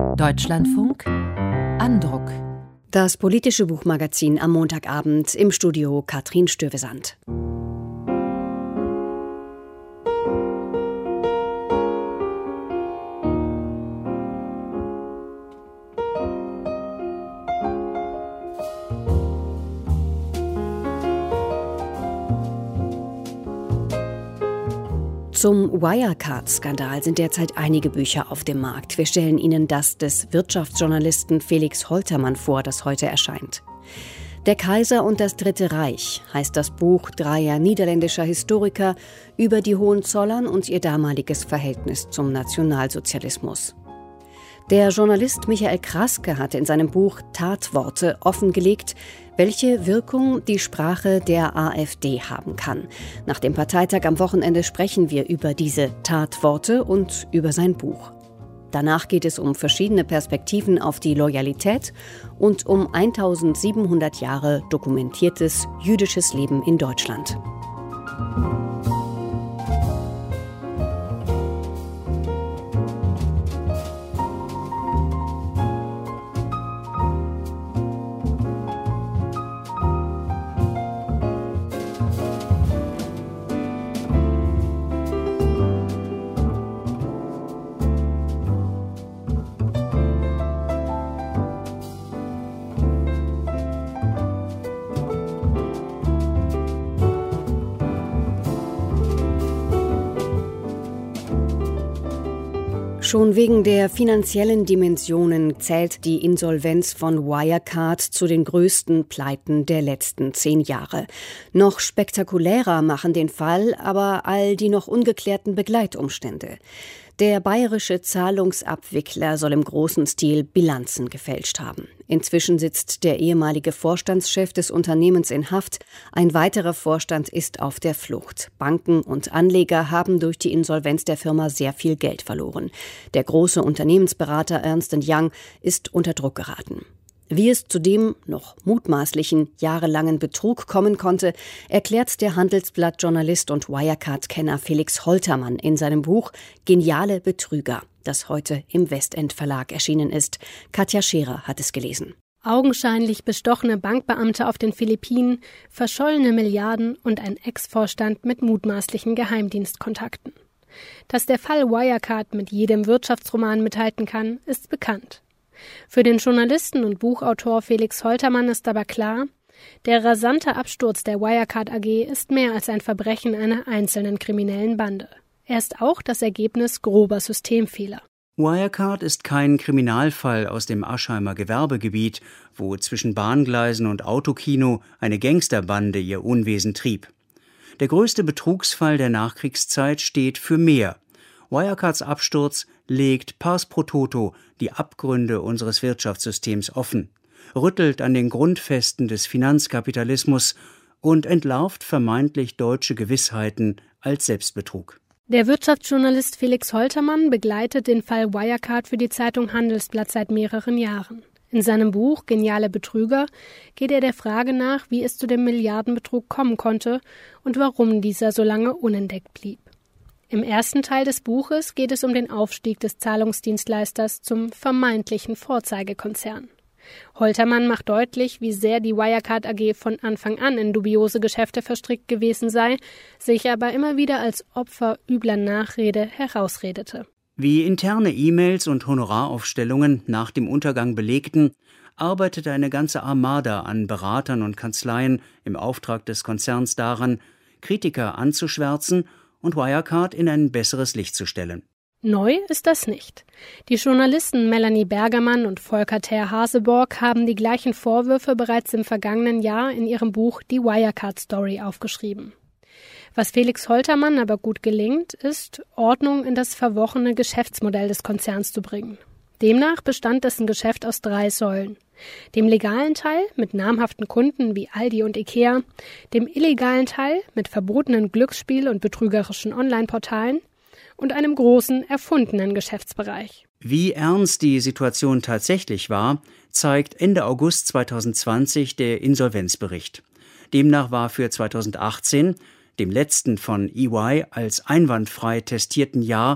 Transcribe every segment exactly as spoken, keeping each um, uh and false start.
Deutschlandfunk Andruck. Das politische Buchmagazin am Montagabend, im Studio Katrin Stövesand. Zum Wirecard-Skandal sind derzeit einige Bücher auf dem Markt. Wir stellen Ihnen das des Wirtschaftsjournalisten Felix Holtermann vor, das heute erscheint. Der Kaiser und das Dritte Reich heißt das Buch dreier niederländischer Historiker über die Hohenzollern und ihr damaliges Verhältnis zum Nationalsozialismus. Der Journalist Michael Kraske hatte in seinem Buch Tatworte offengelegt, welche Wirkung die Sprache der AfD haben kann. Nach dem Parteitag am Wochenende sprechen wir über diese Tatworte und über sein Buch. Danach geht es um verschiedene Perspektiven auf die Loyalität und um eintausendsiebenhundert Jahre dokumentiertes jüdisches Leben in Deutschland. Schon wegen der finanziellen Dimensionen zählt die Insolvenz von Wirecard zu den größten Pleiten der letzten zehn Jahre. Noch spektakulärer machen den Fall aber all die noch ungeklärten Begleitumstände. Der bayerische Zahlungsabwickler soll im großen Stil Bilanzen gefälscht haben. Inzwischen sitzt der ehemalige Vorstandschef des Unternehmens in Haft. Ein weiterer Vorstand ist auf der Flucht. Banken und Anleger haben durch die Insolvenz der Firma sehr viel Geld verloren. Der große Unternehmensberater Ernst und Young ist unter Druck geraten. Wie es zu dem noch mutmaßlichen jahrelangen Betrug kommen konnte, erklärt der Handelsblatt-Journalist und Wirecard-Kenner Felix Holtermann in seinem Buch Geniale Betrüger, das heute im Westend Verlag erschienen ist. Katja Scherer hat es gelesen. Augenscheinlich bestochene Bankbeamte auf den Philippinen, verschollene Milliarden und ein Ex-Vorstand mit mutmaßlichen Geheimdienstkontakten. Dass der Fall Wirecard mit jedem Wirtschaftsroman mithalten kann, ist bekannt. Für den Journalisten und Buchautor Felix Holtermann ist aber klar, der rasante Absturz der Wirecard A G ist mehr als ein Verbrechen einer einzelnen kriminellen Bande. Er ist auch das Ergebnis grober Systemfehler. Wirecard ist kein Kriminalfall aus dem Aschheimer Gewerbegebiet, wo zwischen Bahngleisen und Autokino eine Gangsterbande ihr Unwesen trieb. Der größte Betrugsfall der Nachkriegszeit steht für mehr. Wirecards Absturz legt pars pro toto die Abgründe unseres Wirtschaftssystems offen, rüttelt an den Grundfesten des Finanzkapitalismus und entlarvt vermeintlich deutsche Gewissheiten als Selbstbetrug. Der Wirtschaftsjournalist Felix Holtermann begleitet den Fall Wirecard für die Zeitung Handelsblatt seit mehreren Jahren. In seinem Buch Geniale Betrüger geht er der Frage nach, wie es zu dem Milliardenbetrug kommen konnte und warum dieser so lange unentdeckt blieb. Im ersten Teil des Buches geht es um den Aufstieg des Zahlungsdienstleisters zum vermeintlichen Vorzeigekonzern. Holtermann macht deutlich, wie sehr die Wirecard A G von Anfang an in dubiose Geschäfte verstrickt gewesen sei, sich aber immer wieder als Opfer übler Nachrede herausredete. Wie interne E-Mails und Honoraraufstellungen nach dem Untergang belegten, arbeitete eine ganze Armada an Beratern und Kanzleien im Auftrag des Konzerns daran, Kritiker anzuschwärzen und Wirecard in ein besseres Licht zu stellen. Neu ist das nicht. Die Journalisten Melanie Bergermann und Volker Ter-Haseborg haben die gleichen Vorwürfe bereits im vergangenen Jahr in ihrem Buch Die Wirecard-Story aufgeschrieben. Was Felix Holtermann aber gut gelingt, ist, Ordnung in das verworrene Geschäftsmodell des Konzerns zu bringen. Demnach bestand dessen Geschäft aus drei Säulen. Dem legalen Teil mit namhaften Kunden wie Aldi und Ikea, dem illegalen Teil mit verbotenen Glücksspiel- und betrügerischen Online-Portalen und einem großen, erfundenen Geschäftsbereich. Wie ernst die Situation tatsächlich war, zeigt Ende August zweitausendzwanzig der Insolvenzbericht. Demnach war für zweitausendachtzehn, dem letzten von E Y als einwandfrei testierten Jahr,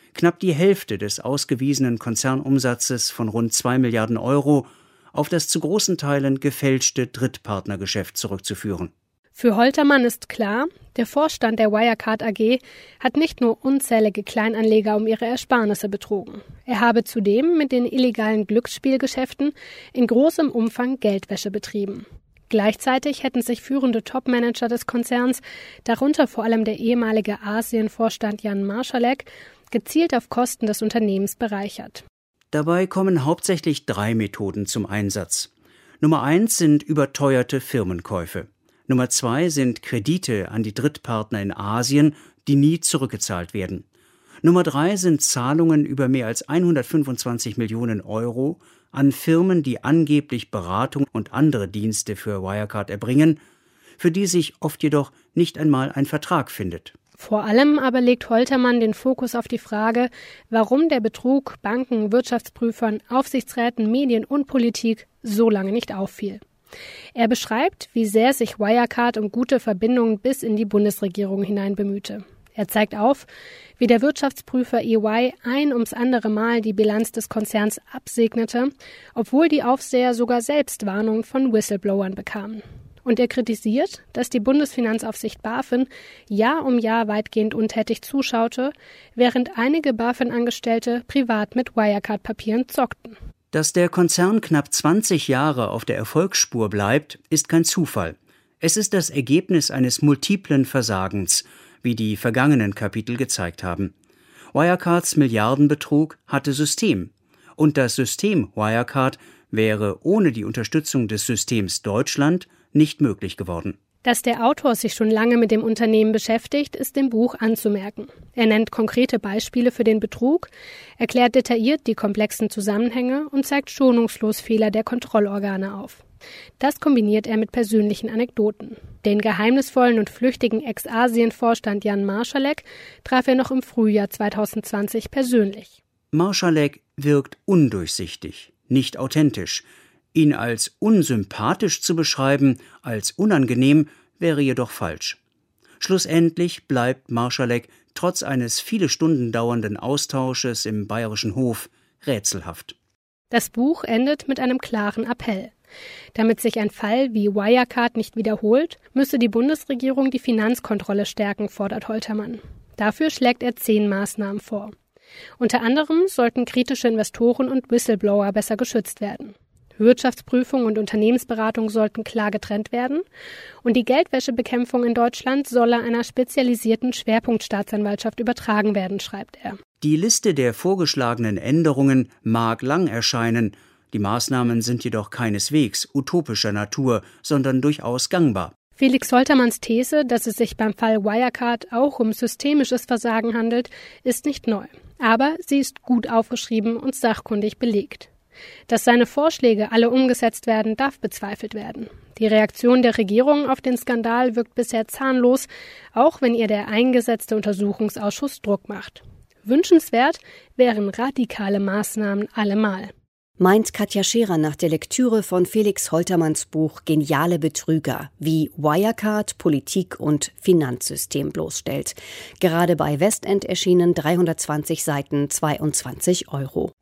knapp die Hälfte des ausgewiesenen Konzernumsatzes von rund zwei Milliarden Euro auf das zu großen Teilen gefälschte Drittpartnergeschäft zurückzuführen. Für Holtermann ist klar, der Vorstand der Wirecard A G hat nicht nur unzählige Kleinanleger um ihre Ersparnisse betrogen. Er habe zudem mit den illegalen Glücksspielgeschäften in großem Umfang Geldwäsche betrieben. Gleichzeitig hätten sich führende Topmanager des Konzerns, darunter vor allem der ehemalige Asien-Vorstand Jan Marschalek, gezielt auf Kosten des Unternehmens bereichert. Dabei kommen hauptsächlich drei Methoden zum Einsatz. Nummer eins sind überteuerte Firmenkäufe. Nummer zwei sind Kredite an die Drittpartner in Asien, die nie zurückgezahlt werden. Nummer drei sind Zahlungen über mehr als hundertfünfundzwanzig Millionen Euro an Firmen, die angeblich Beratung und andere Dienste für Wirecard erbringen, für die sich oft jedoch nicht einmal ein Vertrag findet. Vor allem aber legt Holtermann den Fokus auf die Frage, warum der Betrug Banken, Wirtschaftsprüfern, Aufsichtsräten, Medien und Politik so lange nicht auffiel. Er beschreibt, wie sehr sich Wirecard um gute Verbindungen bis in die Bundesregierung hinein bemühte. Er zeigt auf, wie der Wirtschaftsprüfer E Y ein ums andere Mal die Bilanz des Konzerns absegnete, obwohl die Aufseher sogar selbst Warnungen von Whistleblowern bekamen. Und er kritisiert, dass die Bundesfinanzaufsicht BaFin Jahr um Jahr weitgehend untätig zuschaute, während einige BaFin-Angestellte privat mit Wirecard-Papieren zockten. Dass der Konzern knapp zwanzig Jahre auf der Erfolgsspur bleibt, ist kein Zufall. Es ist das Ergebnis eines multiplen Versagens, wie die vergangenen Kapitel gezeigt haben. Wirecards Milliardenbetrug hatte System. Und das System Wirecard wäre ohne die Unterstützung des Systems Deutschland nicht möglich geworden. Dass der Autor sich schon lange mit dem Unternehmen beschäftigt, ist im Buch anzumerken. Er nennt konkrete Beispiele für den Betrug, erklärt detailliert die komplexen Zusammenhänge und zeigt schonungslos Fehler der Kontrollorgane auf. Das kombiniert er mit persönlichen Anekdoten. Den geheimnisvollen und flüchtigen Ex-Asien-Vorstand Jan Marschalek traf er noch im Frühjahr zweitausendzwanzig persönlich. Marschalek wirkt undurchsichtig, nicht authentisch. Ihn als unsympathisch zu beschreiben, als unangenehm, wäre jedoch falsch. Schlussendlich bleibt Marschalek trotz eines viele Stunden dauernden Austausches im Bayerischen Hof rätselhaft. Das Buch endet mit einem klaren Appell. Damit sich ein Fall wie Wirecard nicht wiederholt, müsse die Bundesregierung die Finanzkontrolle stärken, fordert Holtermann. Dafür schlägt er zehn Maßnahmen vor. Unter anderem sollten kritische Investoren und Whistleblower besser geschützt werden. Wirtschaftsprüfung und Unternehmensberatung sollten klar getrennt werden und die Geldwäschebekämpfung in Deutschland solle einer spezialisierten Schwerpunktstaatsanwaltschaft übertragen werden, schreibt er. Die Liste der vorgeschlagenen Änderungen mag lang erscheinen, die Maßnahmen sind jedoch keineswegs utopischer Natur, sondern durchaus gangbar. Felix Holtermanns These, dass es sich beim Fall Wirecard auch um systemisches Versagen handelt, ist nicht neu. Aber sie ist gut aufgeschrieben und sachkundig belegt. Dass seine Vorschläge alle umgesetzt werden, darf bezweifelt werden. Die Reaktion der Regierung auf den Skandal wirkt bisher zahnlos, auch wenn ihr der eingesetzte Untersuchungsausschuss Druck macht. Wünschenswert wären radikale Maßnahmen allemal. Meint Katja Scherer nach der Lektüre von Felix Holtermanns Buch Geniale Betrüger, wie Wirecard Politik und Finanzsystem bloßstellt. Gerade bei Westend erschienen, dreihundertzwanzig Seiten, zweiundzwanzig Euro.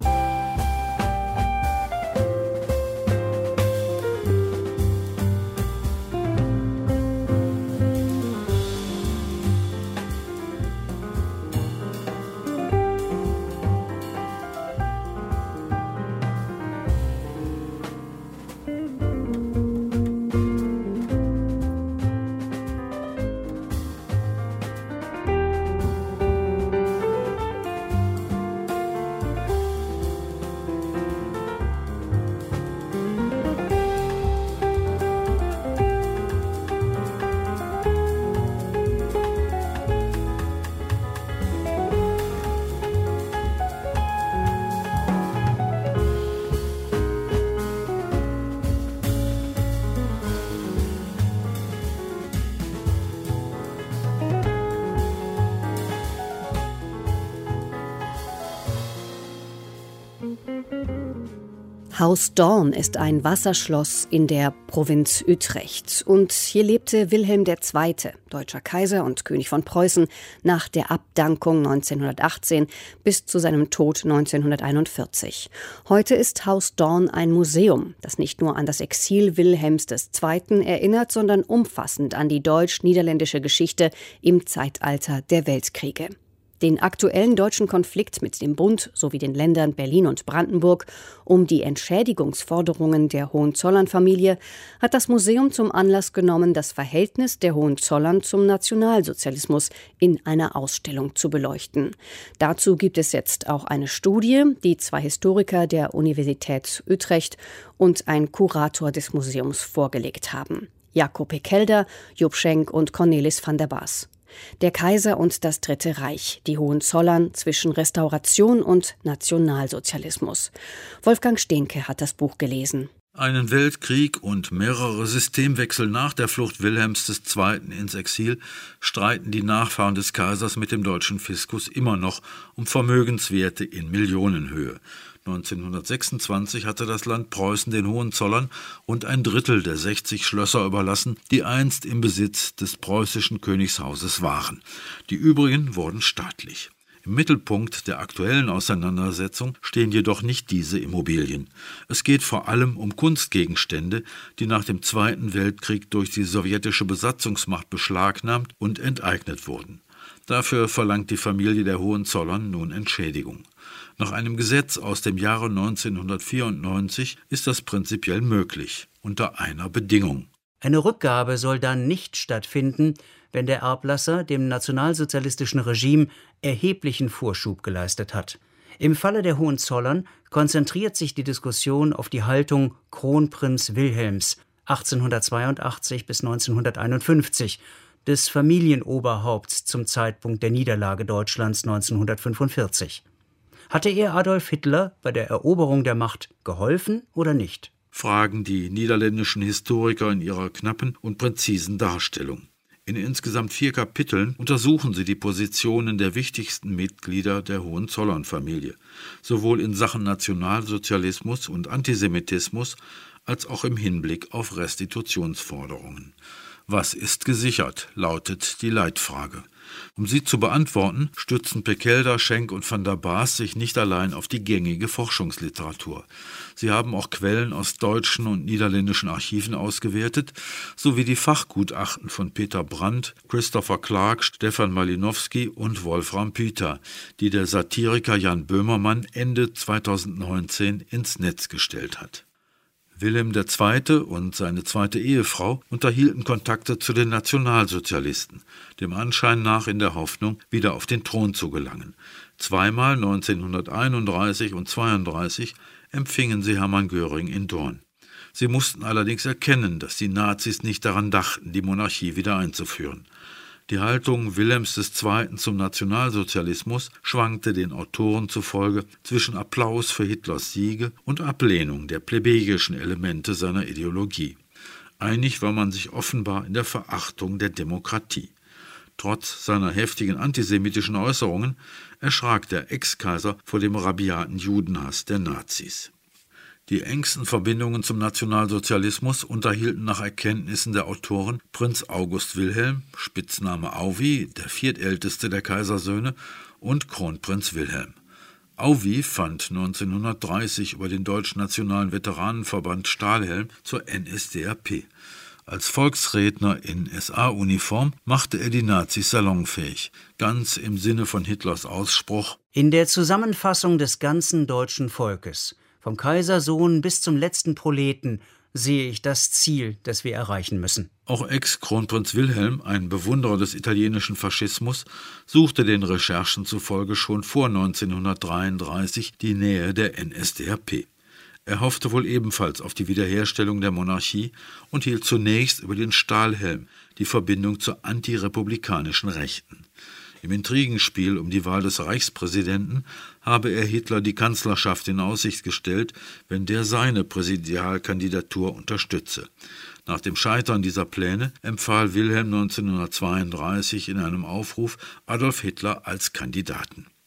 Haus Doorn ist ein Wasserschloss in der Provinz Utrecht. Und hier lebte Wilhelm der Zweite, deutscher Kaiser und König von Preußen, nach der Abdankung neunzehnhundertachtzehn bis zu seinem Tod neunzehnhunderteinundvierzig. Heute ist Haus Doorn ein Museum, das nicht nur an das Exil Wilhelms des Zweiten erinnert, sondern umfassend an die deutsch-niederländische Geschichte im Zeitalter der Weltkriege. Den aktuellen deutschen Konflikt mit dem Bund sowie den Ländern Berlin und Brandenburg um die Entschädigungsforderungen der Hohenzollern-Familie hat das Museum zum Anlass genommen, das Verhältnis der Hohenzollern zum Nationalsozialismus in einer Ausstellung zu beleuchten. Dazu gibt es jetzt auch eine Studie, die zwei Historiker der Universität Utrecht und ein Kurator des Museums vorgelegt haben. Jakob Hekelder, Job Schenk und Cornelis van der Baas. Der Kaiser und das Dritte Reich, die Hohenzollern zwischen Restauration und Nationalsozialismus. Wolfgang Stehnke hat das Buch gelesen. Einen Weltkrieg und mehrere Systemwechsel nach der Flucht Wilhelms des Zweiten ins Exil streiten die Nachfahren des Kaisers mit dem deutschen Fiskus immer noch um Vermögenswerte in Millionenhöhe. neunzehnhundertsechsundzwanzig hatte das Land Preußen den Hohenzollern rund ein Drittel der sechzig Schlösser überlassen, die einst im Besitz des preußischen Königshauses waren. Die übrigen wurden staatlich. Im Mittelpunkt der aktuellen Auseinandersetzung stehen jedoch nicht diese Immobilien. Es geht vor allem um Kunstgegenstände, die nach dem Zweiten Weltkrieg durch die sowjetische Besatzungsmacht beschlagnahmt und enteignet wurden. Dafür verlangt die Familie der Hohenzollern nun Entschädigung. Nach einem Gesetz aus dem Jahre neunzehnhundertvierundneunzig ist das prinzipiell möglich, unter einer Bedingung. Eine Rückgabe soll dann nicht stattfinden, wenn der Erblasser dem nationalsozialistischen Regime erheblichen Vorschub geleistet hat. Im Falle der Hohenzollern konzentriert sich die Diskussion auf die Haltung Kronprinz Wilhelms achtzehnhundertzweiundachtzig bis neunzehnhunderteinundfünfzig, des Familienoberhaupts zum Zeitpunkt der Niederlage Deutschlands neunzehnhundertfünfundvierzig. Hatte er Adolf Hitler bei der Eroberung der Macht geholfen oder nicht? Fragen die niederländischen Historiker in ihrer knappen und präzisen Darstellung. In insgesamt vier Kapiteln untersuchen sie die Positionen der wichtigsten Mitglieder der Hohenzollern-Familie, sowohl in Sachen Nationalsozialismus und Antisemitismus als auch im Hinblick auf Restitutionsforderungen. Was ist gesichert, lautet die Leitfrage. Um sie zu beantworten, stützen Pekelder, Schenk und van der Baas sich nicht allein auf die gängige Forschungsliteratur. Sie haben auch Quellen aus deutschen und niederländischen Archiven ausgewertet, sowie die Fachgutachten von Peter Brandt, Christopher Clark, Stefan Malinowski und Wolfram Püter, die der Satiriker Jan Böhmermann Ende zweitausendneunzehn ins Netz gestellt hat. Wilhelm der Zweite und seine zweite Ehefrau unterhielten Kontakte zu den Nationalsozialisten, dem Anschein nach in der Hoffnung, wieder auf den Thron zu gelangen. Zweimal neunzehnhunderteinunddreißig und zweiunddreißig empfingen sie Hermann Göring in Doorn. Sie mussten allerdings erkennen, dass die Nazis nicht daran dachten, die Monarchie wieder einzuführen. Die Haltung Wilhelms des Zweiten zum Nationalsozialismus schwankte den Autoren zufolge zwischen Applaus für Hitlers Siege und Ablehnung der plebejischen Elemente seiner Ideologie. Einig war man sich offenbar in der Verachtung der Demokratie. Trotz seiner heftigen antisemitischen Äußerungen erschrak der Ex-Kaiser vor dem rabiaten Judenhass der Nazis. Die engsten Verbindungen zum Nationalsozialismus unterhielten nach Erkenntnissen der Autoren Prinz August Wilhelm, Spitzname Auwi, der viertälteste der Kaisersöhne, und Kronprinz Wilhelm. Auwi fand neunzehnhundertdreißig über den Deutsch-Nationalen Veteranenverband Stahlhelm zur N S D A P. Als Volksredner in S A-Uniform machte er die Nazis salonfähig, ganz im Sinne von Hitlers Ausspruch: In der Zusammenfassung des ganzen deutschen Volkes, vom Kaisersohn bis zum letzten Proleten, sehe ich das Ziel, das wir erreichen müssen. Auch Ex-Kronprinz Wilhelm, ein Bewunderer des italienischen Faschismus, suchte den Recherchen zufolge schon vor neunzehnhundertdreiunddreißig die Nähe der N S D A P. Er hoffte wohl ebenfalls auf die Wiederherstellung der Monarchie und hielt zunächst über den Stahlhelm die Verbindung zur antirepublikanischen Rechten. Im Intrigenspiel um die Wahl des Reichspräsidenten habe er Hitler die Kanzlerschaft in Aussicht gestellt, wenn der seine Präsidialkandidatur unterstütze. Nach dem Scheitern dieser Pläne empfahl Wilhelm neunzehnhundertzweiunddreißig in einem Aufruf Adolf Hitler als Kandidaten.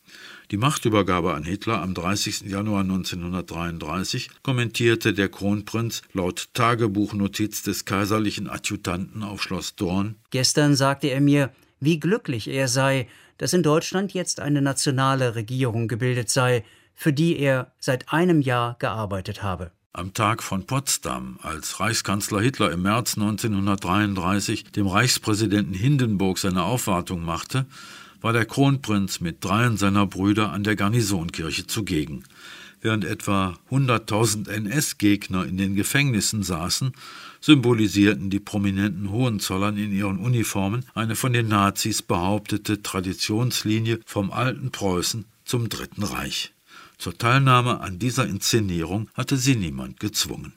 Die Machtübergabe an Hitler am dreißigsten Januar neunzehnhundertdreiunddreißig kommentierte der Kronprinz laut Tagebuchnotiz des kaiserlichen Adjutanten auf Schloss Dorn: Gestern sagte er mir, wie glücklich er sei, dass in Deutschland jetzt eine nationale Regierung gebildet sei, für die er seit einem Jahr gearbeitet habe. Am Tag von Potsdam, als Reichskanzler Hitler im März neunzehnhundertdreiunddreißig dem Reichspräsidenten Hindenburg seine Aufwartung machte, war der Kronprinz mit dreien seiner Brüder an der Garnisonkirche zugegen. Während etwa hunderttausend N S-Gegner in den Gefängnissen saßen, symbolisierten die prominenten Hohenzollern in ihren Uniformen eine von den Nazis behauptete Traditionslinie vom alten Preußen zum Dritten Reich. Zur Teilnahme an dieser Inszenierung hatte sie niemand gezwungen.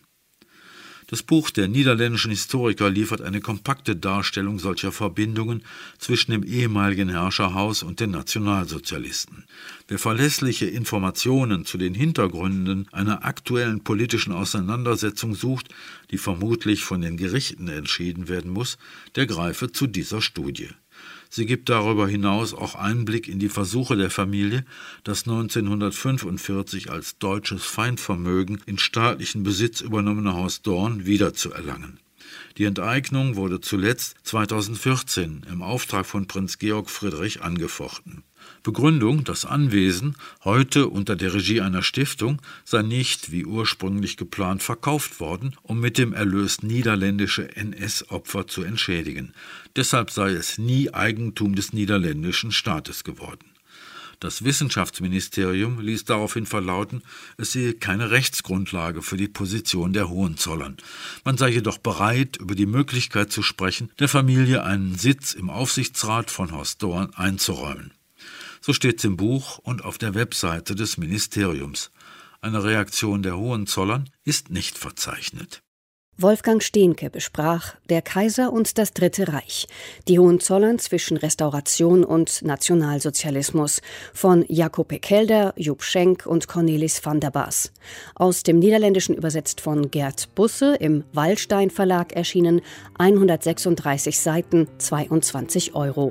Das Buch der niederländischen Historiker liefert eine kompakte Darstellung solcher Verbindungen zwischen dem ehemaligen Herrscherhaus und den Nationalsozialisten. Wer verlässliche Informationen zu den Hintergründen einer aktuellen politischen Auseinandersetzung sucht, die vermutlich von den Gerichten entschieden werden muss, der greife zu dieser Studie. Sie gibt darüber hinaus auch Einblick in die Versuche der Familie, das neunzehnhundertfünfundvierzig als deutsches Feindvermögen in staatlichen Besitz übernommene Haus Dorn wiederzuerlangen. Die Enteignung wurde zuletzt zweitausendvierzehn im Auftrag von Prinz Georg Friedrich angefochten. Begründung: Das Anwesen, heute unter der Regie einer Stiftung, sei nicht, wie ursprünglich geplant, verkauft worden, um mit dem Erlös niederländische N S-Opfer zu entschädigen. Deshalb sei es nie Eigentum des niederländischen Staates geworden. Das Wissenschaftsministerium ließ daraufhin verlauten, es sehe keine Rechtsgrundlage für die Position der Hohenzollern. Man sei jedoch bereit, über die Möglichkeit zu sprechen, der Familie einen Sitz im Aufsichtsrat von Haus Dorn einzuräumen. So steht es im Buch und auf der Webseite des Ministeriums. Eine Reaktion der Hohenzollern ist nicht verzeichnet. Wolfgang Stehnke besprach Der Kaiser und das Dritte Reich, die Hohenzollern zwischen Restauration und Nationalsozialismus von Jacob Hekelder, Joep Schenk und Cornelis van der Baas. Aus dem Niederländischen übersetzt von Gerd Busse, im Wallstein Verlag erschienen, hundertsechsunddreißig Seiten, zweiundzwanzig Euro.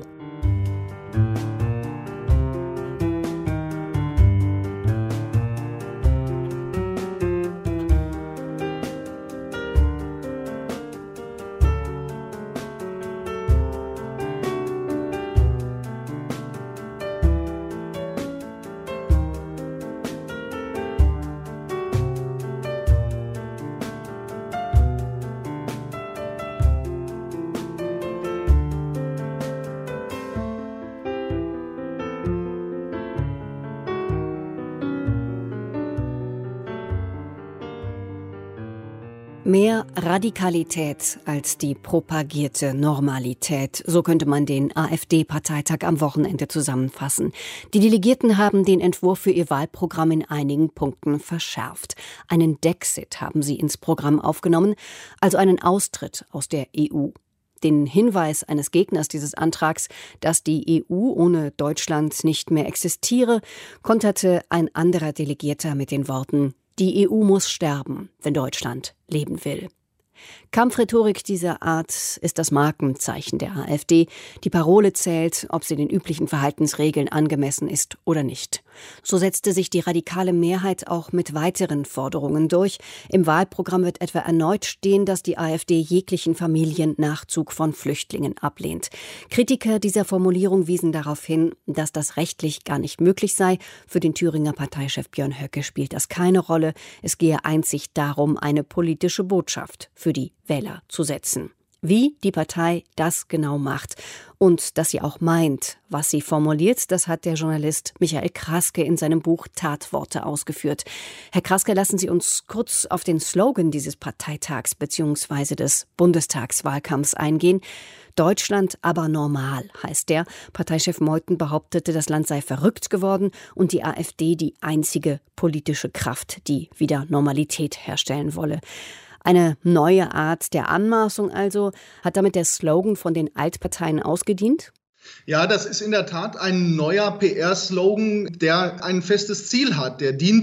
Mehr Radikalität als die propagierte Normalität, so könnte man den AfD-Parteitag am Wochenende zusammenfassen. Die Delegierten haben den Entwurf für ihr Wahlprogramm in einigen Punkten verschärft. Einen Dexit haben sie ins Programm aufgenommen, also einen Austritt aus der E U. Den Hinweis eines Gegners dieses Antrags, dass die E U ohne Deutschland nicht mehr existiere, konterte ein anderer Delegierter mit den Worten: Die E U muss sterben, wenn Deutschland leben will. Kampfrhetorik dieser Art ist das Markenzeichen der AfD. Die Parole zählt, ob sie den üblichen Verhaltensregeln angemessen ist oder nicht. So setzte sich die radikale Mehrheit auch mit weiteren Forderungen durch. Im Wahlprogramm wird etwa erneut stehen, dass die AfD jeglichen Familiennachzug von Flüchtlingen ablehnt. Kritiker dieser Formulierung wiesen darauf hin, dass das rechtlich gar nicht möglich sei. Für den Thüringer Parteichef Björn Höcke spielt das keine Rolle. Es gehe einzig darum, eine politische Botschaft für die Wähler zu setzen. Wie die Partei das genau macht und dass sie auch meint, was sie formuliert, das hat der Journalist Michael Kraske in seinem Buch Tatworte ausgeführt. Herr Kraske, lassen Sie uns kurz auf den Slogan dieses Parteitags bzw. des Bundestagswahlkampfs eingehen. Deutschland aber normal, heißt der. Parteichef Meuthen behauptete, das Land sei verrückt geworden und die AfD die einzige politische Kraft, die wieder Normalität herstellen wolle. Eine neue Art der Anmaßung also. Hat damit der Slogan von den Altparteien ausgedient? Ja, das ist in der Tat ein neuer P R-Slogan, der ein festes Ziel hat. Der dient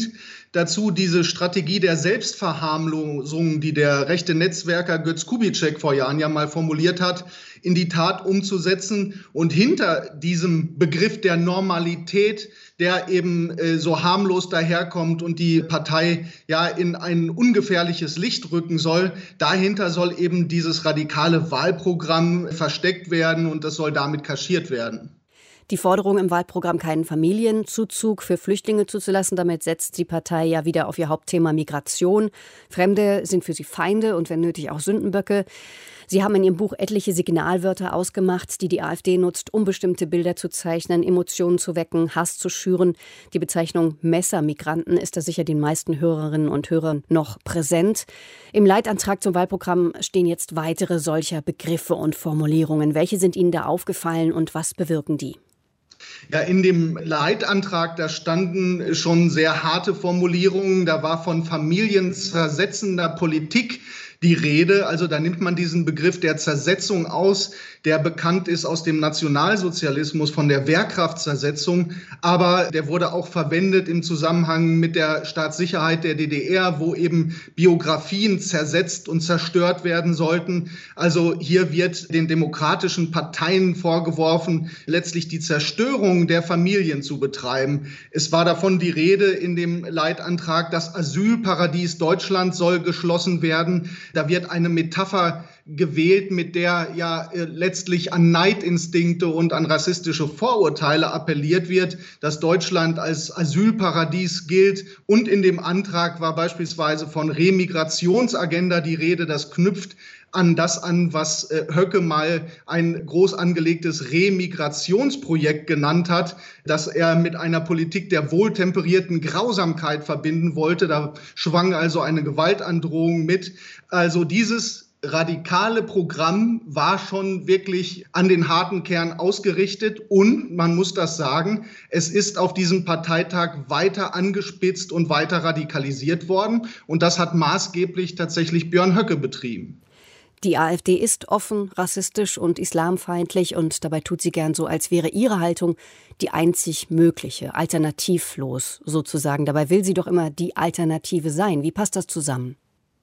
dazu diese Strategie der Selbstverharmlosung, die der rechte Netzwerker Götz Kubitschek vor Jahren ja mal formuliert hat, in die Tat umzusetzen. Und hinter diesem Begriff der Normalität, der eben äh, so harmlos daherkommt und die Partei ja in ein ungefährliches Licht rücken soll, dahinter soll eben dieses radikale Wahlprogramm versteckt werden und das soll damit kaschiert werden. Die Forderung im Wahlprogramm, keinen Familienzuzug für Flüchtlinge zuzulassen, damit setzt die Partei ja wieder auf ihr Hauptthema Migration. Fremde sind für sie Feinde und wenn nötig auch Sündenböcke. Sie haben in Ihrem Buch etliche Signalwörter ausgemacht, die die AfD nutzt, um bestimmte Bilder zu zeichnen, Emotionen zu wecken, Hass zu schüren. Die Bezeichnung Messermigranten ist da sicher den meisten Hörerinnen und Hörern noch präsent. Im Leitantrag zum Wahlprogramm stehen jetzt weitere solcher Begriffe und Formulierungen. Welche sind Ihnen da aufgefallen und was bewirken die? Ja, in dem Leitantrag, da standen schon sehr harte Formulierungen. Da war von familienzersetzender Politik die Rede. Also da nimmt man diesen Begriff der Zersetzung aus, der bekannt ist aus dem Nationalsozialismus, von der Wehrkraftzersetzung. Aber der wurde auch verwendet im Zusammenhang mit der Staatssicherheit der D D R, wo eben Biografien zersetzt und zerstört werden sollten. Also hier wird den demokratischen Parteien vorgeworfen, letztlich die Zerstörung der Familien zu betreiben. Es war davon die Rede in dem Leitantrag, das Asylparadies Deutschland soll geschlossen werden. Da wird eine Metapher gewählt, mit der ja äh, letztlich an Neidinstinkte und an rassistische Vorurteile appelliert wird, dass Deutschland als Asylparadies gilt. Und in dem Antrag war beispielsweise von Remigrationsagenda die Rede. Das knüpft an das an, was äh, Höcke mal ein groß angelegtes Remigrationsprojekt genannt hat, das er mit einer Politik der wohltemperierten Grausamkeit verbinden wollte. Da schwang also eine Gewaltandrohung mit. Also dieses radikale Programm war schon wirklich an den harten Kern ausgerichtet und, man muss das sagen, es ist auf diesem Parteitag weiter angespitzt und weiter radikalisiert worden und das hat maßgeblich tatsächlich Björn Höcke betrieben. Die AfD ist offen, rassistisch und islamfeindlich und dabei tut sie gern so, als wäre ihre Haltung die einzig mögliche, alternativlos sozusagen. Dabei will sie doch immer die Alternative sein. Wie passt das zusammen?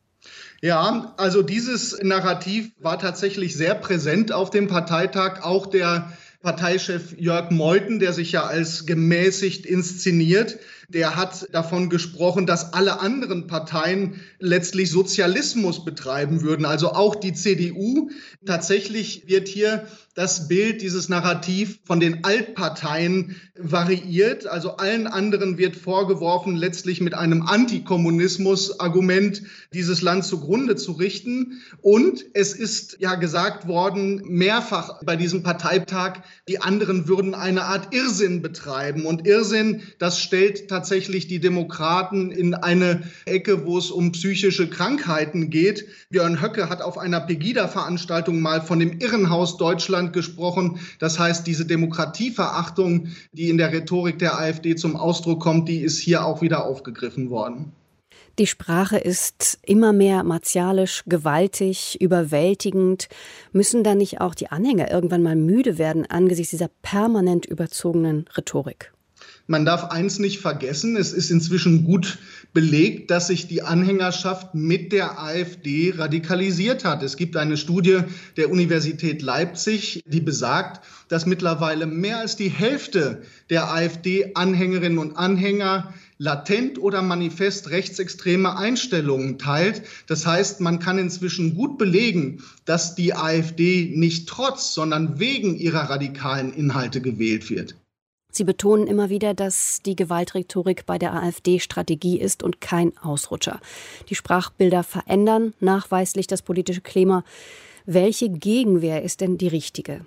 Ja, also dieses Narrativ war tatsächlich sehr präsent auf dem Parteitag. Auch der Parteichef Jörg Meuthen, der sich ja als gemäßigt inszeniert, der hat davon gesprochen, dass alle anderen Parteien letztlich Sozialismus betreiben würden, also auch die C D U. Tatsächlich wird hier das Bild, dieses Narrativ von den Altparteien variiert. Also allen anderen wird vorgeworfen, letztlich mit einem Antikommunismus-Argument dieses Land zugrunde zu richten. Und es ist ja gesagt worden, mehrfach bei diesem Parteitag, die anderen würden eine Art Irrsinn betreiben. Und Irrsinn, das stellt tatsächlich die Demokraten in eine Ecke, wo es um psychische Krankheiten geht. Björn Höcke hat auf einer Pegida-Veranstaltung mal von dem Irrenhaus Deutschland gesprochen. Das heißt, diese Demokratieverachtung, die in der Rhetorik der AfD zum Ausdruck kommt, die ist hier auch wieder aufgegriffen worden. Die Sprache ist immer mehr martialisch, gewaltig, überwältigend. Müssen da nicht auch die Anhänger irgendwann mal müde werden angesichts dieser permanent überzogenen Rhetorik? Man darf eins nicht vergessen, es ist inzwischen gut belegt, dass sich die Anhängerschaft mit der AfD radikalisiert hat. Es gibt eine Studie der Universität Leipzig, die besagt, dass mittlerweile mehr als die Hälfte der AfD-Anhängerinnen und Anhänger latent oder manifest rechtsextreme Einstellungen teilt. Das heißt, man kann inzwischen gut belegen, dass die AfD nicht trotz, sondern wegen ihrer radikalen Inhalte gewählt wird. Sie betonen immer wieder, dass die Gewaltrhetorik bei der AfD Strategie ist und kein Ausrutscher. Die Sprachbilder verändern nachweislich das politische Klima. Welche Gegenwehr ist denn die richtige?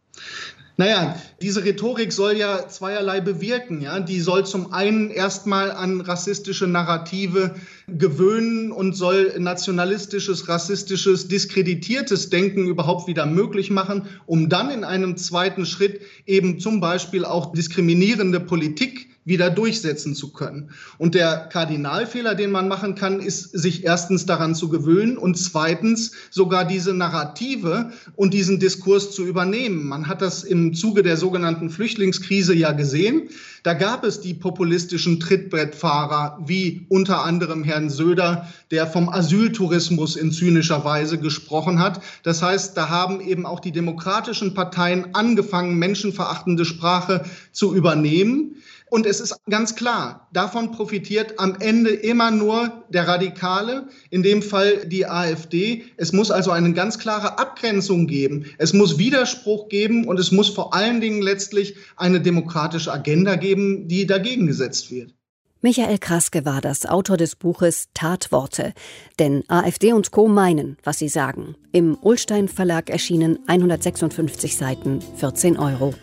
Naja, diese Rhetorik soll ja zweierlei bewirken. Ja? Die soll zum einen erstmal an rassistische Narrative gewöhnen und soll nationalistisches, rassistisches, diskreditiertes Denken überhaupt wieder möglich machen, um dann in einem zweiten Schritt eben zum Beispiel auch diskriminierende Politik wieder durchsetzen zu können. Und der Kardinalfehler, den man machen kann, ist, sich erstens daran zu gewöhnen und zweitens sogar diese Narrative und diesen Diskurs zu übernehmen. Man hat das im Zuge der sogenannten Flüchtlingskrise ja gesehen. Da gab es die populistischen Trittbrettfahrer wie unter anderem Herrn Söder, der vom Asyltourismus in zynischer Weise gesprochen hat. Das heißt, da haben eben auch die demokratischen Parteien angefangen, menschenverachtende Sprache zu übernehmen. Und es ist ganz klar, davon profitiert am Ende immer nur der Radikale, in dem Fall die AfD. Es muss also eine ganz klare Abgrenzung geben. Es muss Widerspruch geben und es muss vor allen Dingen letztlich eine demokratische Agenda geben, die dagegen gesetzt wird. Michael Kraske war das, Autor des Buches Tatworte. Denn AfD und Co. meinen, was sie sagen. Im Ullstein Verlag erschienen, hundertsechsundfünfzig Seiten, vierzehn Euro.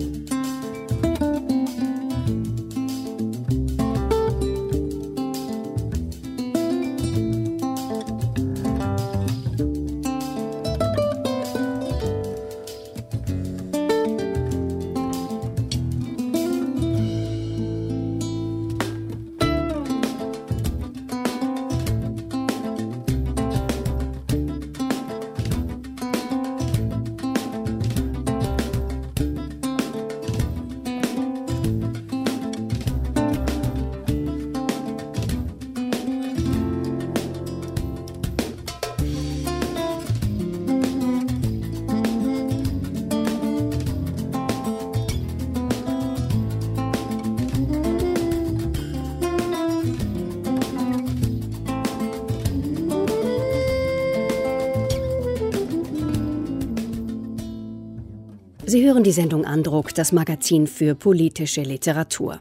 Sie hören die Sendung Andruck, das Magazin für politische Literatur.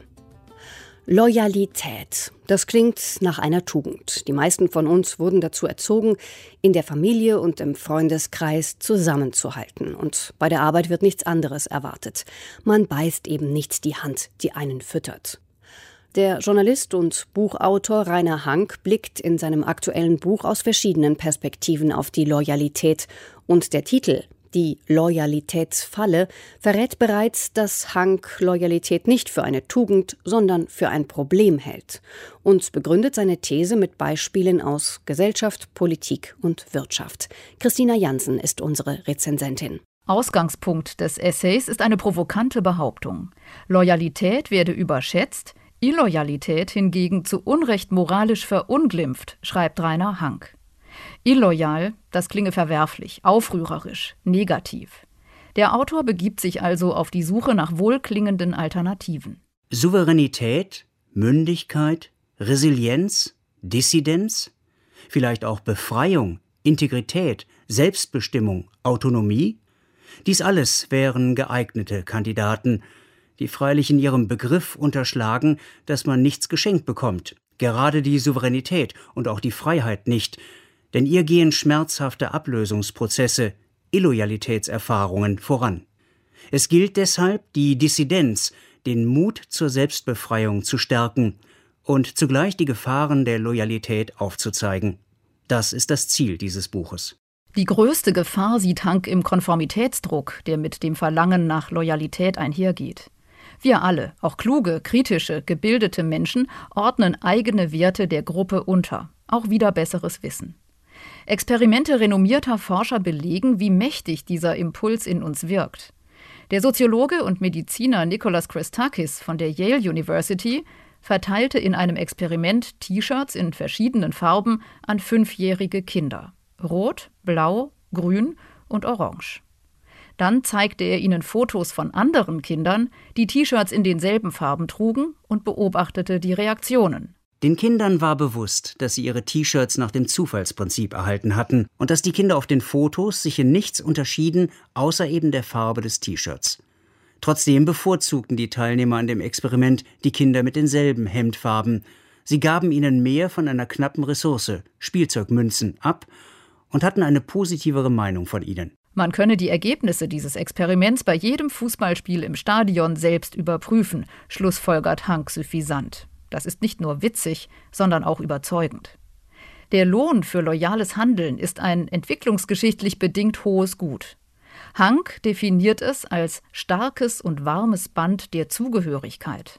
Loyalität, das klingt nach einer Tugend. Die meisten von uns wurden dazu erzogen, in der Familie und im Freundeskreis zusammenzuhalten. Und bei der Arbeit wird nichts anderes erwartet. Man beißt eben nicht die Hand, die einen füttert. Der Journalist und Buchautor Rainer Hank blickt in seinem aktuellen Buch aus verschiedenen Perspektiven auf die Loyalität. Und der Titel Die Loyalitätsfalle verrät bereits, dass Hank Loyalität nicht für eine Tugend, sondern für ein Problem hält und begründet seine These mit Beispielen aus Gesellschaft, Politik und Wirtschaft. Christina Jansen ist unsere Rezensentin. Ausgangspunkt des Essays ist eine provokante Behauptung. Loyalität werde überschätzt, Illoyalität hingegen zu Unrecht moralisch verunglimpft, schreibt Rainer Hank. Illoyal, das klinge verwerflich, aufrührerisch, negativ. Der Autor begibt sich also auf die Suche nach wohlklingenden Alternativen. Souveränität, Mündigkeit, Resilienz, Dissidenz, vielleicht auch Befreiung, Integrität, Selbstbestimmung, Autonomie? Dies alles wären geeignete Kandidaten, die freilich in ihrem Begriff unterschlagen, dass man nichts geschenkt bekommt, gerade die Souveränität und auch die Freiheit nicht, denn ihr gehen schmerzhafte Ablösungsprozesse, Illoyalitätserfahrungen voran. Es gilt deshalb, die Dissidenz, den Mut zur Selbstbefreiung zu stärken und zugleich die Gefahren der Loyalität aufzuzeigen. Das ist das Ziel dieses Buches. Die größte Gefahr sieht Hank im Konformitätsdruck, der mit dem Verlangen nach Loyalität einhergeht. Wir alle, auch kluge, kritische, gebildete Menschen, ordnen eigene Werte der Gruppe unter, auch wider besseres Wissen. Experimente renommierter Forscher belegen, wie mächtig dieser Impuls in uns wirkt. Der Soziologe und Mediziner Nicholas Christakis von der Yale University verteilte in einem Experiment T-Shirts in verschiedenen Farben an fünfjährige Kinder. Rot, blau, grün und orange. Dann zeigte er ihnen Fotos von anderen Kindern, die T-Shirts in denselben Farben trugen, und beobachtete die Reaktionen. Den Kindern war bewusst, dass sie ihre T-Shirts nach dem Zufallsprinzip erhalten hatten und dass die Kinder auf den Fotos sich in nichts unterschieden, außer eben der Farbe des T-Shirts. Trotzdem bevorzugten die Teilnehmer an dem Experiment die Kinder mit denselben Hemdfarben. Sie gaben ihnen mehr von einer knappen Ressource, Spielzeugmünzen, ab und hatten eine positivere Meinung von ihnen. Man könne die Ergebnisse dieses Experiments bei jedem Fußballspiel im Stadion selbst überprüfen, schlussfolgert Hank suffisant. Das ist nicht nur witzig, sondern auch überzeugend. Der Lohn für loyales Handeln ist ein entwicklungsgeschichtlich bedingt hohes Gut. Hank definiert es als starkes und warmes Band der Zugehörigkeit.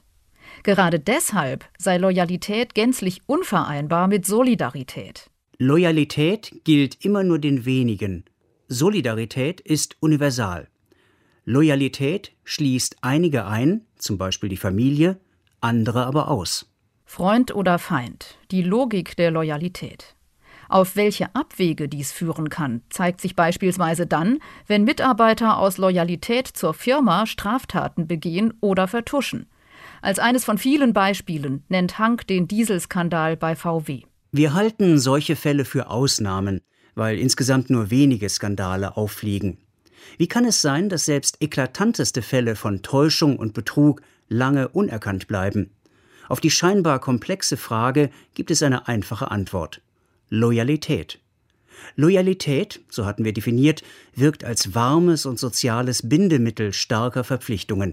Gerade deshalb sei Loyalität gänzlich unvereinbar mit Solidarität. Loyalität gilt immer nur den wenigen. Solidarität ist universal. Loyalität schließt einige ein, zum Beispiel die Familie, andere aber aus. Freund oder Feind, die Logik der Loyalität. Auf welche Abwege dies führen kann, zeigt sich beispielsweise dann, wenn Mitarbeiter aus Loyalität zur Firma Straftaten begehen oder vertuschen. Als eines von vielen Beispielen nennt Hank den Dieselskandal bei V W. Wir halten solche Fälle für Ausnahmen, weil insgesamt nur wenige Skandale auffliegen. Wie kann es sein, dass selbst eklatanteste Fälle von Täuschung und Betrug lange unerkannt bleiben? Auf die scheinbar komplexe Frage gibt es eine einfache Antwort: Loyalität. Loyalität, so hatten wir definiert, wirkt als warmes und soziales Bindemittel starker Verpflichtungen.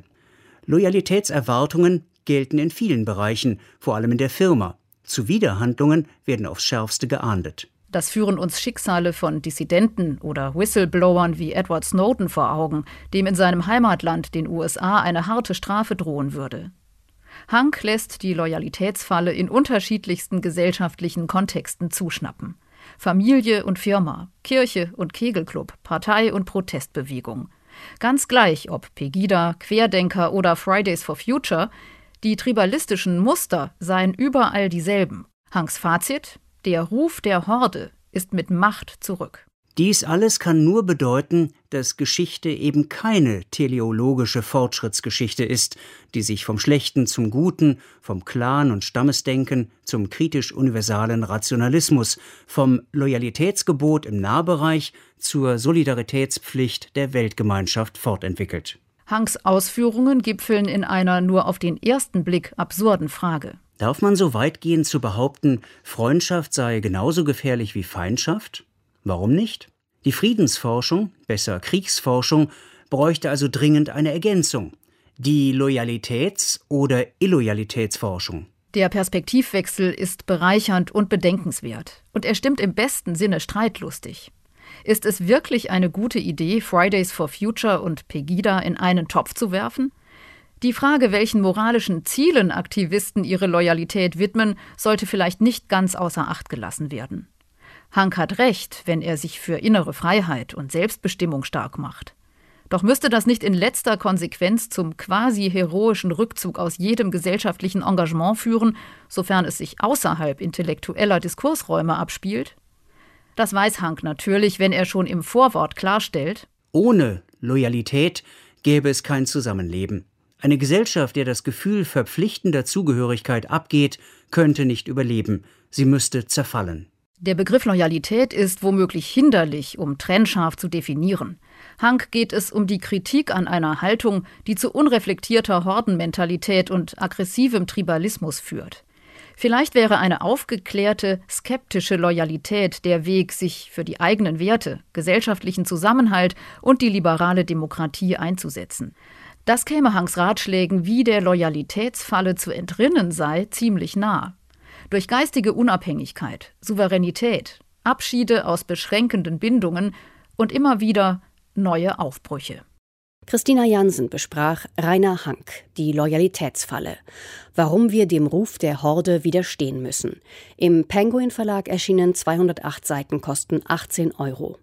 Loyalitätserwartungen gelten in vielen Bereichen, vor allem in der Firma. Zuwiderhandlungen werden aufs Schärfste geahndet. Das führen uns Schicksale von Dissidenten oder Whistleblowern wie Edward Snowden vor Augen, dem in seinem Heimatland, den U S A, eine harte Strafe drohen würde. Hank lässt die Loyalitätsfalle in unterschiedlichsten gesellschaftlichen Kontexten zuschnappen. Familie und Firma, Kirche und Kegelclub, Partei und Protestbewegung. Ganz gleich, ob Pegida, Querdenker oder Fridays for Future, die tribalistischen Muster seien überall dieselben. Hanks Fazit: Der Ruf der Horde ist mit Macht zurück. Dies alles kann nur bedeuten, dass Geschichte eben keine teleologische Fortschrittsgeschichte ist, die sich vom Schlechten zum Guten, vom Clan- und Stammesdenken zum kritisch-universalen Rationalismus, vom Loyalitätsgebot im Nahbereich zur Solidaritätspflicht der Weltgemeinschaft fortentwickelt. Hanks Ausführungen gipfeln in einer nur auf den ersten Blick absurden Frage. Darf man so weit gehen zu behaupten, Freundschaft sei genauso gefährlich wie Feindschaft? Warum nicht? Die Friedensforschung, besser Kriegsforschung, bräuchte also dringend eine Ergänzung. Die Loyalitäts- oder Illoyalitätsforschung. Der Perspektivwechsel ist bereichernd und bedenkenswert. Und er stimmt im besten Sinne streitlustig. Ist es wirklich eine gute Idee, Fridays for Future und Pegida in einen Topf zu werfen? Die Frage, welchen moralischen Zielen Aktivisten ihre Loyalität widmen, sollte vielleicht nicht ganz außer Acht gelassen werden. Hank hat recht, wenn er sich für innere Freiheit und Selbstbestimmung stark macht. Doch müsste das nicht in letzter Konsequenz zum quasi heroischen Rückzug aus jedem gesellschaftlichen Engagement führen, sofern es sich außerhalb intellektueller Diskursräume abspielt? Das weiß Hank natürlich, wenn er schon im Vorwort klarstellt: Ohne Loyalität gäbe es kein Zusammenleben. Eine Gesellschaft, der das Gefühl verpflichtender Zugehörigkeit abgeht, könnte nicht überleben. Sie müsste zerfallen. Der Begriff Loyalität ist womöglich hinderlich, um trennscharf zu definieren. Hank geht es um die Kritik an einer Haltung, die zu unreflektierter Hordenmentalität und aggressivem Tribalismus führt. Vielleicht wäre eine aufgeklärte, skeptische Loyalität der Weg, sich für die eigenen Werte, gesellschaftlichen Zusammenhalt und die liberale Demokratie einzusetzen. Das käme Hanks Ratschlägen, wie der Loyalitätsfalle zu entrinnen sei, ziemlich nah. Durch geistige Unabhängigkeit, Souveränität, Abschiede aus beschränkenden Bindungen und immer wieder neue Aufbrüche. Christina Jansen besprach Rainer Hank, die Loyalitätsfalle. Warum wir dem Ruf der Horde widerstehen müssen. Im Penguin Verlag erschienen zweihundertacht Seiten, kosten achtzehn Euro.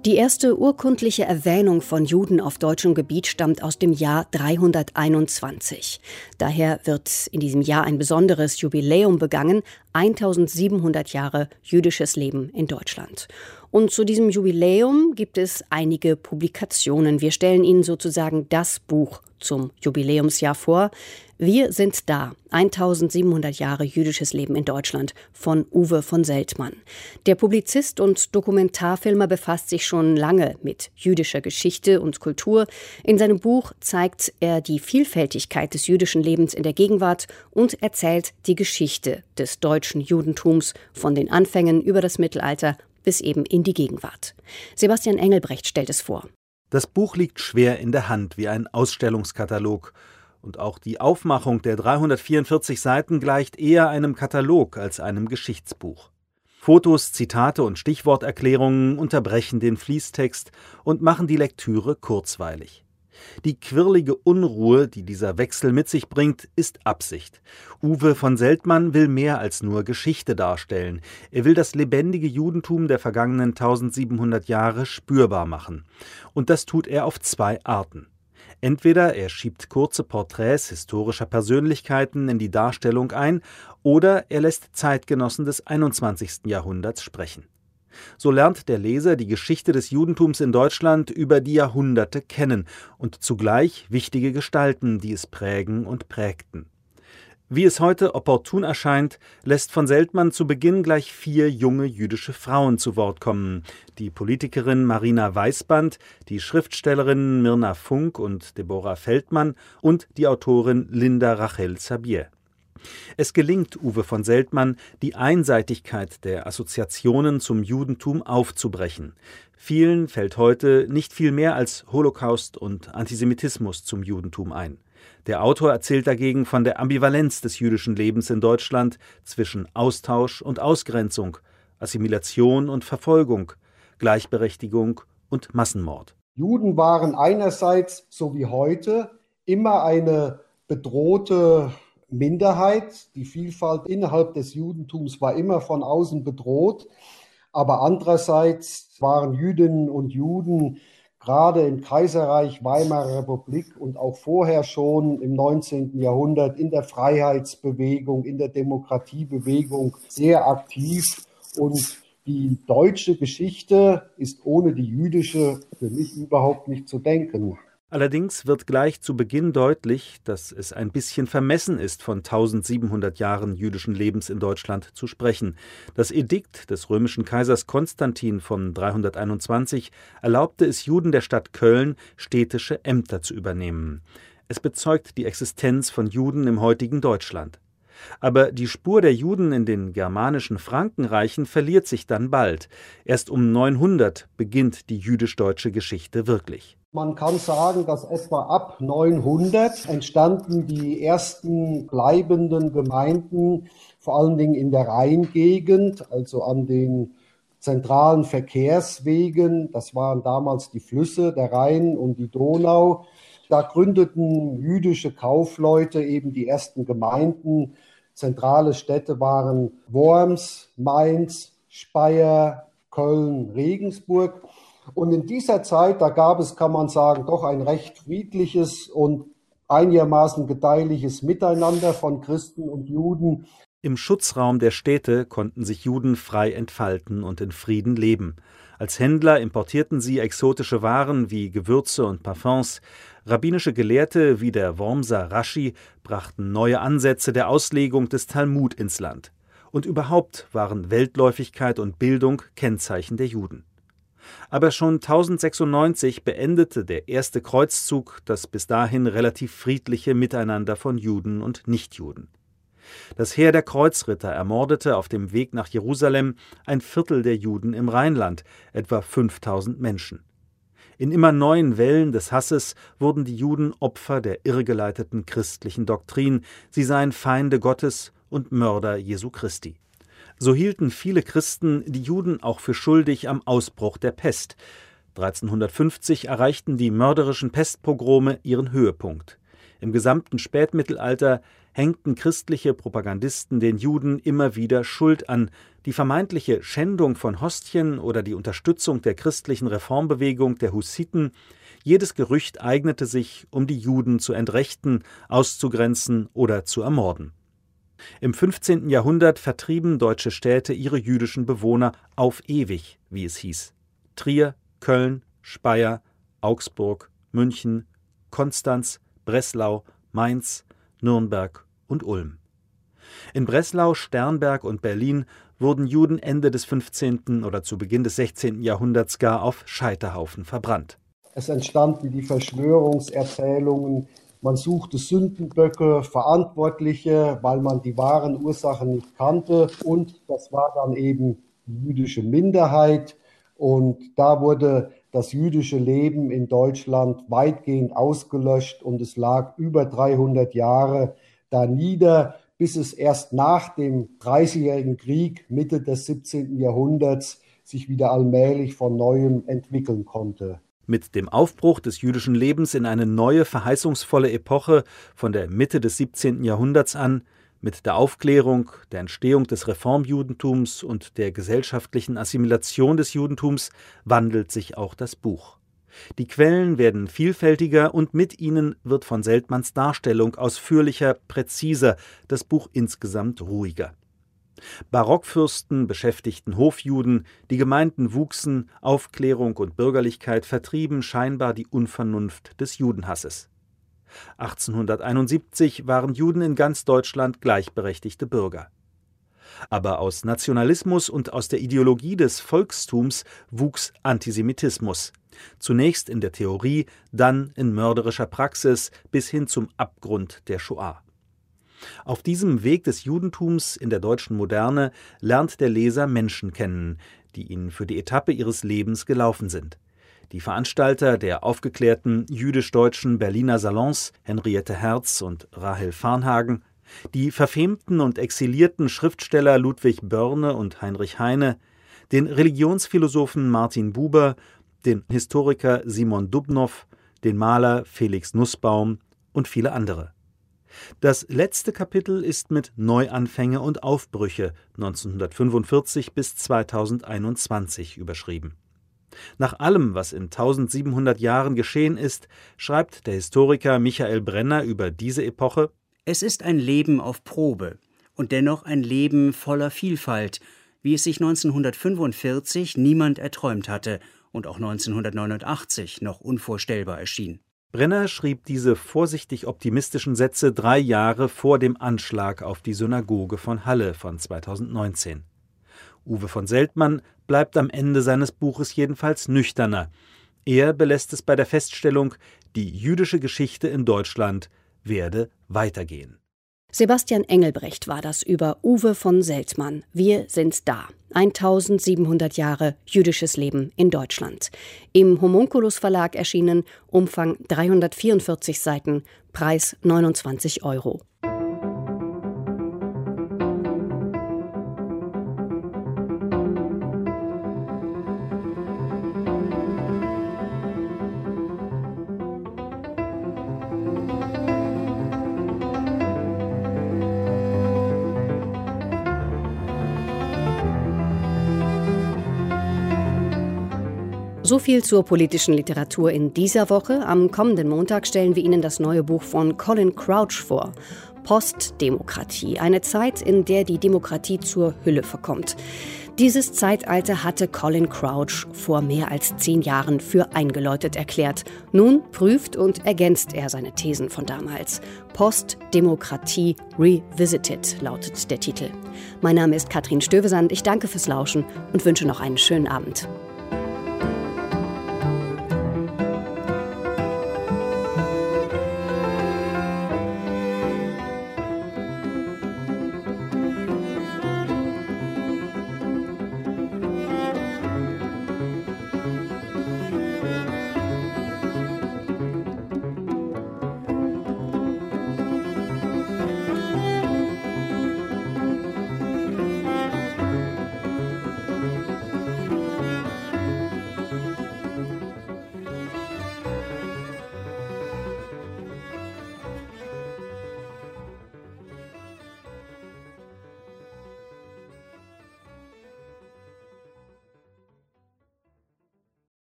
Die erste urkundliche Erwähnung von Juden auf deutschem Gebiet stammt aus dem Jahr dreihunderteinundzwanzig. Daher wird in diesem Jahr ein besonderes Jubiläum begangen, eintausendsiebenhundert Jahre jüdisches Leben in Deutschland. Und zu diesem Jubiläum gibt es einige Publikationen. Wir stellen Ihnen sozusagen das Buch zum Jubiläumsjahr vor. Wir sind da. eintausendsiebenhundert Jahre jüdisches Leben in Deutschland von Uwe von Seltmann. Der Publizist und Dokumentarfilmer befasst sich schon lange mit jüdischer Geschichte und Kultur. In seinem Buch zeigt er die Vielfältigkeit des jüdischen Lebens in der Gegenwart und erzählt die Geschichte des deutschen Judentums von den Anfängen über das Mittelalter bis eben in die Gegenwart. Sebastian Engelbrecht stellt es vor. Das Buch liegt schwer in der Hand wie ein Ausstellungskatalog. Und auch die Aufmachung der dreihundertvierundvierzig Seiten gleicht eher einem Katalog als einem Geschichtsbuch. Fotos, Zitate und Stichworterklärungen unterbrechen den Fließtext und machen die Lektüre kurzweilig. Die quirlige Unruhe, die dieser Wechsel mit sich bringt, ist Absicht. Uwe von Seltmann will mehr als nur Geschichte darstellen. Er will das lebendige Judentum der vergangenen eintausendsiebenhundert Jahre spürbar machen. Und das tut er auf zwei Arten. Entweder er schiebt kurze Porträts historischer Persönlichkeiten in die Darstellung ein, oder er lässt Zeitgenossen des einundzwanzigsten Jahrhunderts sprechen. So lernt der Leser die Geschichte des Judentums in Deutschland über die Jahrhunderte kennen und zugleich wichtige Gestalten, die es prägen und prägten. Wie es heute opportun erscheint, lässt von Seltmann zu Beginn gleich vier junge jüdische Frauen zu Wort kommen. Die Politikerin Marina Weißband, die Schriftstellerinnen Mirna Funk und Deborah Feldmann und die Autorin Linda Rachel Zabier. Es gelingt Uwe von Seltmann, die Einseitigkeit der Assoziationen zum Judentum aufzubrechen. Vielen fällt heute nicht viel mehr als Holocaust und Antisemitismus zum Judentum ein. Der Autor erzählt dagegen von der Ambivalenz des jüdischen Lebens in Deutschland zwischen Austausch und Ausgrenzung, Assimilation und Verfolgung, Gleichberechtigung und Massenmord. Juden waren einerseits, so wie heute, immer eine bedrohte Minderheit. Die Vielfalt innerhalb des Judentums war immer von außen bedroht. Aber andererseits waren Jüdinnen und Juden gerade im Kaiserreich, Weimarer Republik und auch vorher schon im neunzehnten Jahrhundert in der Freiheitsbewegung, in der Demokratiebewegung sehr aktiv. Und die deutsche Geschichte ist ohne die jüdische für mich überhaupt nicht zu denken. Allerdings wird gleich zu Beginn deutlich, dass es ein bisschen vermessen ist, von eintausendsiebenhundert Jahren jüdischen Lebens in Deutschland zu sprechen. Das Edikt des römischen Kaisers Konstantin von dreihunderteinundzwanzig erlaubte es Juden der Stadt Köln, städtische Ämter zu übernehmen. Es bezeugt die Existenz von Juden im heutigen Deutschland. Aber die Spur der Juden in den germanischen Frankenreichen verliert sich dann bald. Erst um neunhundert beginnt die jüdisch-deutsche Geschichte wirklich. Man kann sagen, dass etwa ab neunhundert entstanden die ersten bleibenden Gemeinden, vor allen Dingen in der Rheingegend, also an den zentralen Verkehrswegen. Das waren damals die Flüsse, der Rhein und die Donau. Da gründeten jüdische Kaufleute eben die ersten Gemeinden. Zentrale Städte waren Worms, Mainz, Speyer, Köln, Regensburg. Und in dieser Zeit, da gab es, kann man sagen, doch ein recht friedliches und einigermaßen gedeihliches Miteinander von Christen und Juden. Im Schutzraum der Städte konnten sich Juden frei entfalten und in Frieden leben. Als Händler importierten sie exotische Waren wie Gewürze und Parfums. Rabbinische Gelehrte wie der Wormser Raschi brachten neue Ansätze der Auslegung des Talmud ins Land. Und überhaupt waren Weltläufigkeit und Bildung Kennzeichen der Juden. Aber schon tausendsechsundneunzig beendete der erste Kreuzzug das bis dahin relativ friedliche Miteinander von Juden und Nichtjuden. Das Heer der Kreuzritter ermordete auf dem Weg nach Jerusalem ein Viertel der Juden im Rheinland, etwa fünftausend Menschen. In immer neuen Wellen des Hasses wurden die Juden Opfer der irrgeleiteten christlichen Doktrin, sie seien Feinde Gottes und Mörder Jesu Christi. So hielten viele Christen die Juden auch für schuldig am Ausbruch der Pest. dreizehnhundertfünfzig erreichten die mörderischen Pestpogrome ihren Höhepunkt. Im gesamten Spätmittelalter hängten christliche Propagandisten den Juden immer wieder Schuld an. Die vermeintliche Schändung von Hostien oder die Unterstützung der christlichen Reformbewegung der Hussiten, jedes Gerücht eignete sich, um die Juden zu entrechten, auszugrenzen oder zu ermorden. Im fünfzehnten Jahrhundert vertrieben deutsche Städte ihre jüdischen Bewohner auf ewig, wie es hieß. Trier, Köln, Speyer, Augsburg, München, Konstanz, Breslau, Mainz, Nürnberg und Ulm. In Breslau, Sternberg und Berlin wurden Juden Ende des fünfzehnten oder zu Beginn des sechzehnten Jahrhunderts gar auf Scheiterhaufen verbrannt. Es entstanden die Verschwörungserzählungen, man suchte Sündenböcke, Verantwortliche, weil man die wahren Ursachen nicht kannte, und das war dann eben die jüdische Minderheit, und da wurde das jüdische Leben in Deutschland weitgehend ausgelöscht und es lag über dreihundert Jahre da nieder, bis es erst nach dem Dreißigjährigen Krieg Mitte des siebzehnten Jahrhunderts sich wieder allmählich von Neuem entwickeln konnte. Mit dem Aufbruch des jüdischen Lebens in eine neue, verheißungsvolle Epoche von der Mitte des siebzehnten Jahrhunderts an, mit der Aufklärung, der Entstehung des Reformjudentums und der gesellschaftlichen Assimilation des Judentums wandelt sich auch das Buch. Die Quellen werden vielfältiger und mit ihnen wird von Seltmanns Darstellung ausführlicher, präziser, das Buch insgesamt ruhiger. Barockfürsten beschäftigten Hofjuden, die Gemeinden wuchsen, Aufklärung und Bürgerlichkeit vertrieben scheinbar die Unvernunft des Judenhasses. achtzehnhunderteinundsiebzig waren Juden in ganz Deutschland gleichberechtigte Bürger. Aber aus Nationalismus und aus der Ideologie des Volkstums wuchs Antisemitismus. Zunächst in der Theorie, dann in mörderischer Praxis bis hin zum Abgrund der Shoah. Auf diesem Weg des Judentums in der deutschen Moderne lernt der Leser Menschen kennen, die ihn für die Etappe ihres Lebens gelaufen sind. Die Veranstalter der aufgeklärten jüdisch-deutschen Berliner Salons, Henriette Herz und Rahel Varnhagen, die verfemten und exilierten Schriftsteller Ludwig Börne und Heinrich Heine, den Religionsphilosophen Martin Buber, den Historiker Simon Dubnow, den Maler Felix Nussbaum und viele andere. Das letzte Kapitel ist mit Neuanfänge und Aufbrüche neunzehnhundertfünfundvierzig bis zweitausendeinundzwanzig überschrieben. Nach allem, was in tausendsiebenhundert Jahren geschehen ist, schreibt der Historiker Michael Brenner über diese Epoche: Es ist ein Leben auf Probe und dennoch ein Leben voller Vielfalt, wie es sich neunzehnhundertfünfundvierzig niemand erträumt hatte und auch neunzehnhundertneunundachtzig noch unvorstellbar erschien. Brenner schrieb diese vorsichtig optimistischen Sätze drei Jahre vor dem Anschlag auf die Synagoge von Halle von zweitausendneunzehn. Uwe von Seltmann bleibt am Ende seines Buches jedenfalls nüchterner. Er belässt es bei der Feststellung, die jüdische Geschichte in Deutschland werde weitergehen. Sebastian Engelbrecht war das über Uwe von Seltmann. Wir sind da. eintausendsiebenhundert Jahre jüdisches Leben in Deutschland. Im Homunculus Verlag erschienen, Umfang dreihundertvierundvierzig Seiten, Preis neunundzwanzig Euro. So viel zur politischen Literatur in dieser Woche. Am kommenden Montag stellen wir Ihnen das neue Buch von Colin Crouch vor. Postdemokratie, eine Zeit, in der die Demokratie zur Hülle verkommt. Dieses Zeitalter hatte Colin Crouch vor mehr als zehn Jahren für eingeläutet erklärt. Nun prüft und ergänzt er seine Thesen von damals. Postdemokratie Revisited lautet der Titel. Mein Name ist Katrin Stövesand. Ich danke fürs Lauschen und wünsche noch einen schönen Abend.